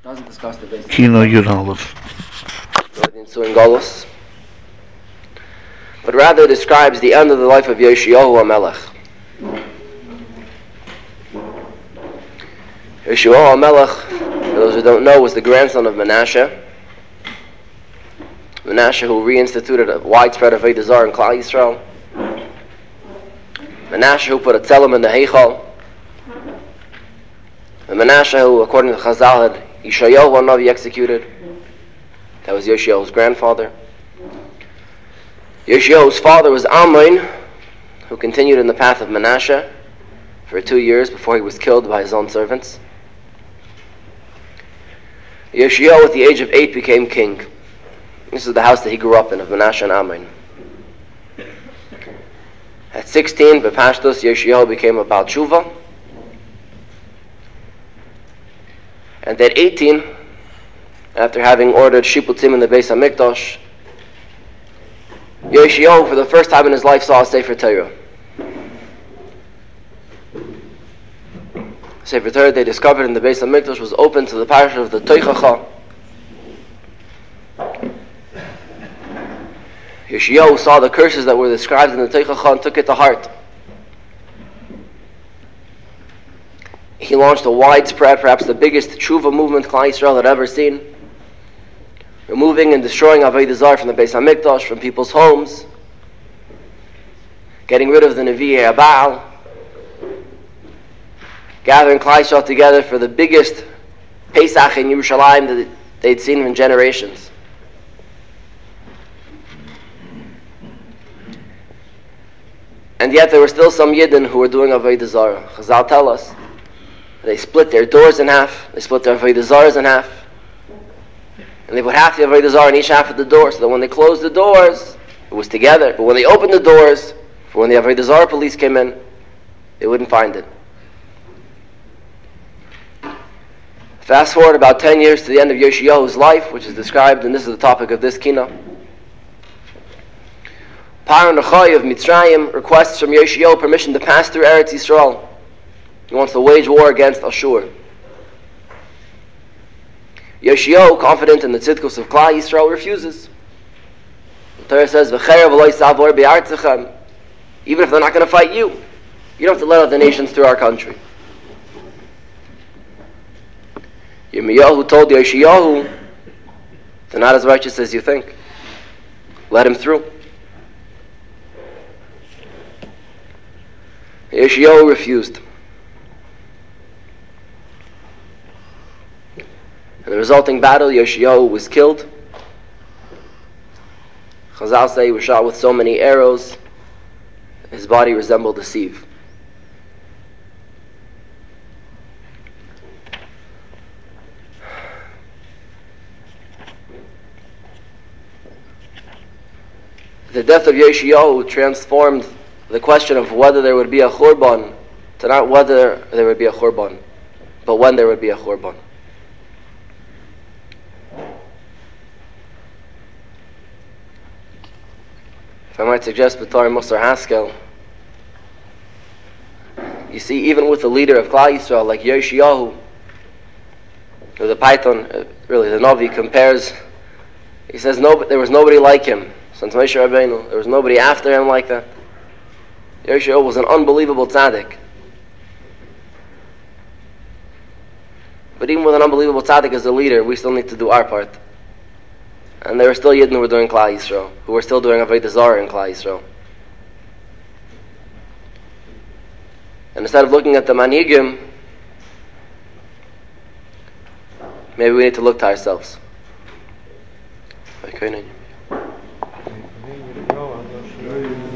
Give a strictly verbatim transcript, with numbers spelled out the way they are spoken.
Doesn't discuss the basic Kino Yud Aleph. ensuing Golus, but rather describes the end of the life of Yoshiyahu HaMelech. Yoshiyahu HaMelech, for those who don't know, was the grandson of Menashe. Menashe, who reinstituted a widespread Avodah Zarah in Klal Yisrael. Menashe, who put a tzelem in the Heichal. And Menashe, who, according to Chazal, had Yeshayahu HaNavi executed. That was Yoshiyahu's grandfather. Yoshiyahu's father was Amon, who continued in the path of Menashe for two years before he was killed by his own servants. Yoshiyahu, at the age of eight, became king. This is the house that he grew up in, of Menashe and Amon. At sixteen, Bepashtos, Yoshiyahu became a Baal Tshuva. And at eighteen, after having ordered Shiputim in the Beis HaMikdash, Yoshiyahu, for the first time in his life, saw a Sefer Torah. Sefer Torah they discovered in the Beis HaMikdash was open to the parasha of the Toichacha. Yoshiyahu saw the curses that were described in the Toichacha and took it to heart. He launched a widespread, perhaps the biggest tshuva movement Klal Yisrael had ever seen, removing and destroying Avodah Zarah from the Beis HaMikdash, from people's homes, getting rid of the Nevi'ei Baal, gathering Klal Yisrael together for the biggest Pesach in Yerushalayim that they'd seen in generations. And yet there were still some Yidden who were doing Avodah Zarah. Chazal tell us they split their doors in half, they split their Avodah Zarahs in half, and they put half the Avodah Zarah in each half of the door, so that when they closed the doors, it was together. But when they opened the doors, for when the Avodah Zarah police came in, they wouldn't find it. Fast forward about ten years to the end of Yoshiyahu's life, which is described, and this is the topic of this kina. Paro Nechoy of Mitzrayim requests from Yoshiyahu permission to pass through Eretz Yisrael. He wants to wage war against Ashur. Yoshiyahu, confident in the tzidkus of Klal Yisrael, refuses. The Torah says, "V'cherev v'lo yisavor b'artzachem." Even if they're not going to fight you, you don't have to let out the nations through our country. Yirmiyahu told Yoshiyahu, "They're not as righteous as you think. Let him through." Yoshiyahu refused. In the resulting battle, Yoshiyahu was killed. Chazal say he was shot with so many arrows, his body resembled a sieve. The death of Yoshiyahu transformed the question of whether there would be a churban to not whether there would be a churban, but when there would be a churban. If I might suggest B'Torah Musar Haskel, you see, even with the leader of Klal Yisrael like Yoshiyahu, or the Python, uh, really the Navi compares, he says no, there was nobody like him since Moshe Rabbeinu. There was nobody after him like that. Yoshiyahu was an unbelievable tzaddik. But even with an unbelievable tzaddik as a leader, we still need to do our part. And there were still Yidden who were doing Klal Yisrael, who were still doing Avodah Zarah in Klal Yisrael. And instead of looking at the manhigim, maybe we need to look to ourselves. Okay,